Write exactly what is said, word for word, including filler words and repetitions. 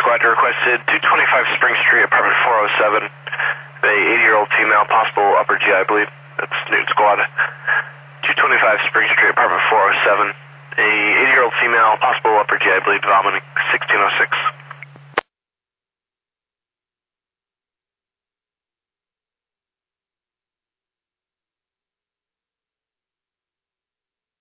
squad requested two twenty-five Spring Street, apartment four oh seven. A eighty-year-old female, possible upper G I, I believe. That's Newton squad. two twenty-five Spring Street, apartment four oh seven. A eighty-year-old female, possible upper G I, I believe, vomiting, sixteen oh six.